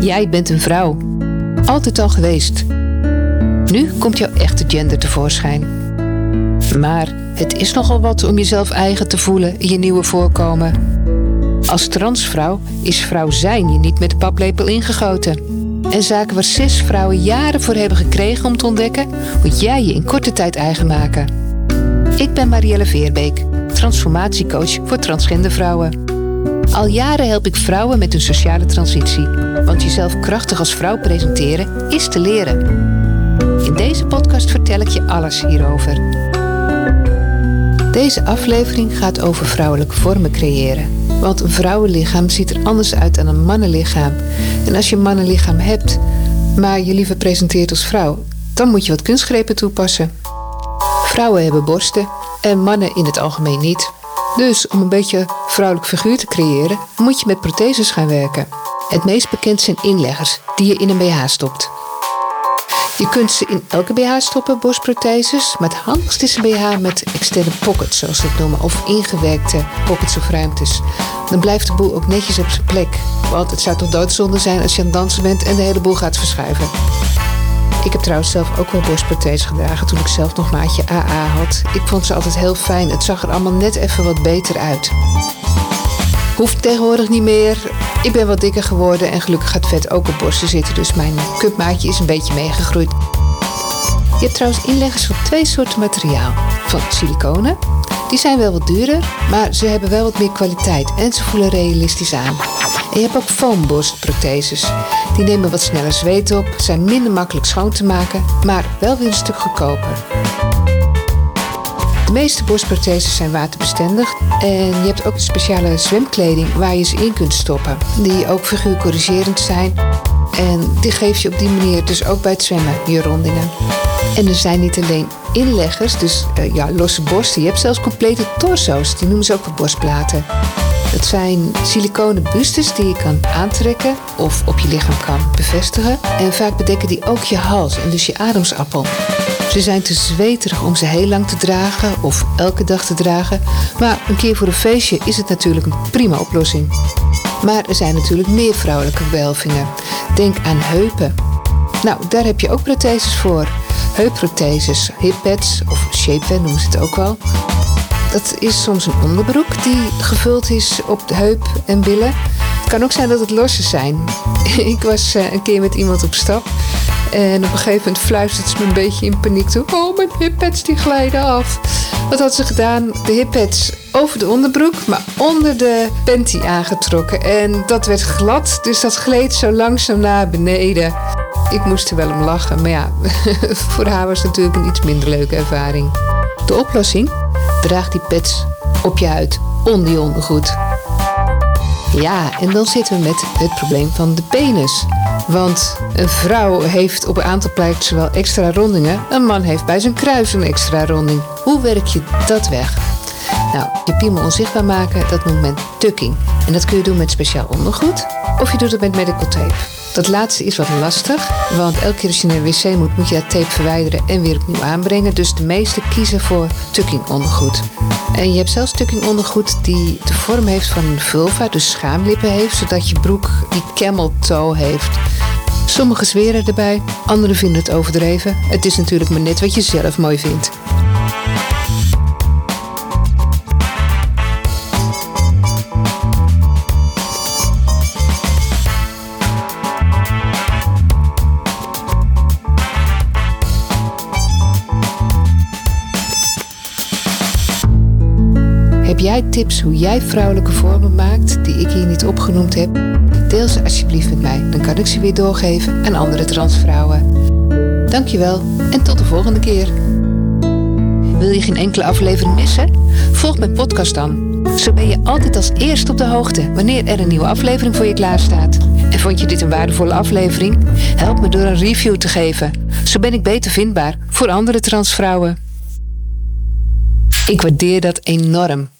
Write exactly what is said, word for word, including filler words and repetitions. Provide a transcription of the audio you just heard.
Jij bent een vrouw. Altijd al geweest. Nu komt jouw echte gender tevoorschijn. Maar het is nogal wat om jezelf eigen te voelen in je nieuwe voorkomen. Als transvrouw is vrouw zijn je niet met de paplepel ingegoten. En zaken waar zes vrouwen jaren voor hebben gekregen om te ontdekken, moet jij je in korte tijd eigen maken. Ik ben Marielle Veerbeek, transformatiecoach voor transgender vrouwen. Al jaren help ik vrouwen met hun sociale transitie. Want jezelf krachtig als vrouw presenteren is te leren. In deze podcast vertel ik je alles hierover. Deze aflevering gaat over vrouwelijke vormen creëren. Want een vrouwenlichaam ziet er anders uit dan een mannenlichaam. En als je een mannenlichaam hebt, maar je liever presenteert als vrouw, dan moet je wat kunstgrepen toepassen. Vrouwen hebben borsten en mannen in het algemeen niet. Dus om een beetje vrouwelijk figuur te creëren, moet je met protheses gaan werken. Het meest bekend zijn inleggers, die je in een B H stopt. Je kunt ze in elke B H stoppen, borstprotheses, maar het handigst is een B H met externe pockets, zoals ze het noemen, of ingewerkte pockets of ruimtes. Dan blijft de boel ook netjes op zijn plek, want het zou toch doodzonde zijn als je aan het dansen bent en de hele boel gaat verschuiven. Ik heb trouwens zelf ook wel borstprothese gedragen toen ik zelf nog maatje A A had. Ik vond ze altijd heel fijn. Het zag er allemaal net even wat beter uit. Hoeft tegenwoordig niet meer. Ik ben wat dikker geworden en gelukkig gaat vet ook op borsten zitten. Dus mijn cupmaatje is een beetje meegegroeid. Je hebt trouwens inleggers van twee soorten materiaal. Van siliconen. Die zijn wel wat duurder, maar ze hebben wel wat meer kwaliteit. En ze voelen realistisch aan. En je hebt ook foamborstprotheses. Die nemen wat sneller zweet op, zijn minder makkelijk schoon te maken, maar wel weer een stuk goedkoper. De meeste borstprotheses zijn waterbestendig en je hebt ook speciale zwemkleding waar je ze in kunt stoppen. Die ook figuurcorrigerend zijn en die geef je op die manier dus ook bij het zwemmen, je rondingen. En er zijn niet alleen inleggers, dus uh, ja, losse borsten. Je hebt zelfs complete torso's, die noemen ze ook wel borstplaten. Dat zijn siliconen bustes die je kan aantrekken of op je lichaam kan bevestigen. En vaak bedekken die ook je hals en dus je ademsappel. Ze zijn te zweterig om ze heel lang te dragen of elke dag te dragen. Maar een keer voor een feestje is het natuurlijk een prima oplossing. Maar er zijn natuurlijk meer vrouwelijke behelvingen. Denk aan heupen. Nou, daar heb je ook protheses voor. Heupprotheses, hippads of shapewear noemen ze het ook wel. Dat is soms een onderbroek die gevuld is op de heup en billen. Het kan ook zijn dat het losse zijn. Ik was uh, een keer met iemand op stap. En op een gegeven moment fluisterde ze me een beetje in paniek toe. Oh, mijn hippads die glijden af. Wat had ze gedaan? De hippads over de onderbroek, maar onder de panty aangetrokken. En dat werd glad, dus dat gleed zo langzaam naar beneden. Ik moest er wel om lachen, maar ja, voor haar was het natuurlijk een iets minder leuke ervaring. De oplossing? Draag die pads op je huid, onder je ondergoed. Ja, en dan zitten we met het probleem van de penis. Want een vrouw heeft op een aantal plaatsen wel extra rondingen. Een man heeft bij zijn kruis een extra ronding. Hoe werk je dat weg? Nou, je piemel onzichtbaar maken, dat noemt men tucking. En dat kun je doen met speciaal ondergoed. Of je doet het met medical tape. Dat laatste is wat lastig, want elke keer als je naar de wc moet, moet je dat tape verwijderen en weer opnieuw aanbrengen. Dus de meesten kiezen voor tucking ondergoed. En je hebt zelfs tucking ondergoed die de vorm heeft van een vulva, dus schaamlippen heeft, zodat je broek die camel toe heeft. Sommigen zweren erbij, anderen vinden het overdreven. Het is natuurlijk maar net wat je zelf mooi vindt. Heb jij tips hoe jij vrouwelijke vormen maakt die ik hier niet opgenoemd heb? Deel ze alsjeblieft met mij, dan kan ik ze weer doorgeven aan andere transvrouwen. Dankjewel en tot de volgende keer. Wil je geen enkele aflevering missen? Volg mijn podcast dan. Zo ben je altijd als eerste op de hoogte wanneer er een nieuwe aflevering voor je klaarstaat. En vond je dit een waardevolle aflevering? Help me door een review te geven. Zo ben ik beter vindbaar voor andere transvrouwen. Ik waardeer dat enorm.